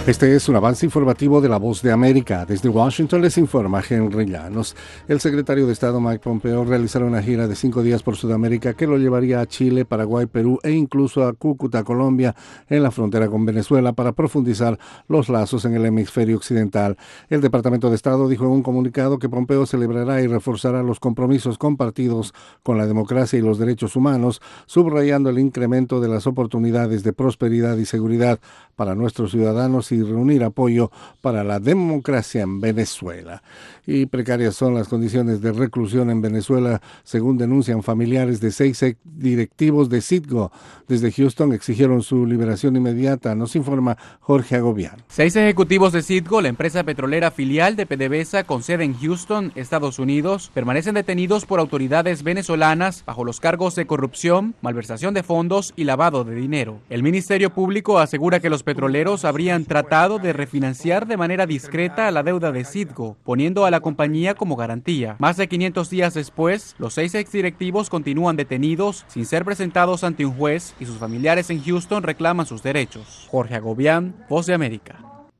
Este es un avance informativo de La Voz de América. Desde Washington les informa Henry Llanos. El secretario de Estado Mike Pompeo realizará una gira de 5 días por Sudamérica que lo llevaría a Chile, Paraguay, Perú e incluso a Cúcuta, Colombia, en la frontera con Venezuela, para profundizar los lazos en el hemisferio occidental. El Departamento de Estado dijo en un comunicado que Pompeo celebrará y reforzará los compromisos compartidos con la democracia y los derechos humanos, subrayando el incremento de las oportunidades de prosperidad y seguridad para nuestros ciudadanos y reunir apoyo para la democracia en Venezuela. Y precarias son las condiciones de reclusión en Venezuela, según denuncian familiares de 6 directivos de Citgo. Desde Houston exigieron su liberación inmediata, nos informa Jorge Agobián. 6 ejecutivos de Citgo, la empresa petrolera filial de PDVSA con sede en Houston, Estados Unidos, permanecen detenidos por autoridades venezolanas bajo los cargos de corrupción, malversación de fondos y lavado de dinero. El Ministerio Público asegura que los petroleros habrían tratado de refinanciar de manera discreta la deuda de Citgo, poniendo a la compañía como garantía. Más de 500 días después, los 6 exdirectivos continúan detenidos sin ser presentados ante un juez y sus familiares en Houston reclaman sus derechos. Jorge Agobián, Voz de América.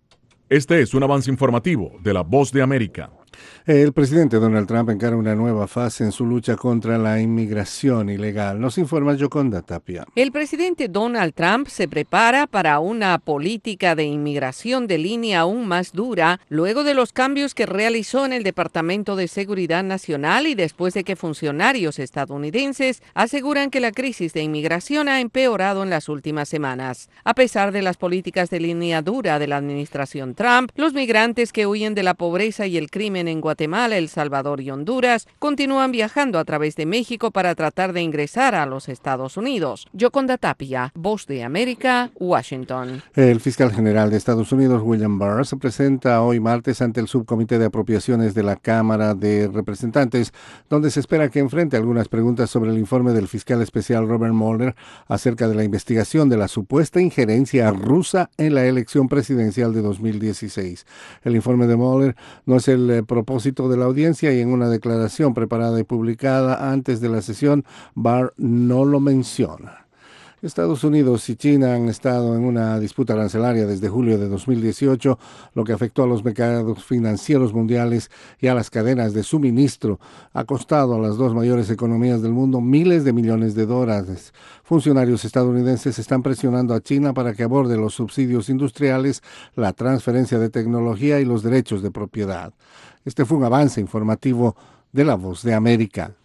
Este es un avance informativo de La Voz de América. El presidente Donald Trump encara una nueva fase en su lucha contra la inmigración ilegal. Nos informa Yoconda Tapia. El presidente Donald Trump se prepara para una política de inmigración de línea aún más dura luego de los cambios que realizó en el Departamento de Seguridad Nacional y después de que funcionarios estadounidenses aseguran que la crisis de inmigración ha empeorado en las últimas semanas. A pesar de las políticas de línea dura de la administración Trump, los migrantes que huyen de la pobreza y el crimen en Guatemala, El Salvador y Honduras continúan viajando a través de México para tratar de ingresar a los Estados Unidos. Yoconda Tapia, Voz de América, Washington. El fiscal general de Estados Unidos, William Barr, se presenta hoy martes ante el Subcomité de Apropiaciones de la Cámara de Representantes, donde se espera que enfrente algunas preguntas sobre el informe del fiscal especial Robert Mueller acerca de la investigación de la supuesta injerencia rusa en la elección presidencial de 2016. El informe de Mueller no es el propósito de la audiencia y en una declaración preparada y publicada antes de la sesión, Barr no lo menciona. Estados Unidos y China han estado en una disputa arancelaria desde julio de 2018, lo que afectó a los mercados financieros mundiales y a las cadenas de suministro. Ha costado a las dos mayores economías del mundo miles de millones de dólares. Funcionarios estadounidenses están presionando a China para que aborde los subsidios industriales, la transferencia de tecnología y los derechos de propiedad. Este fue un avance informativo de La Voz de América.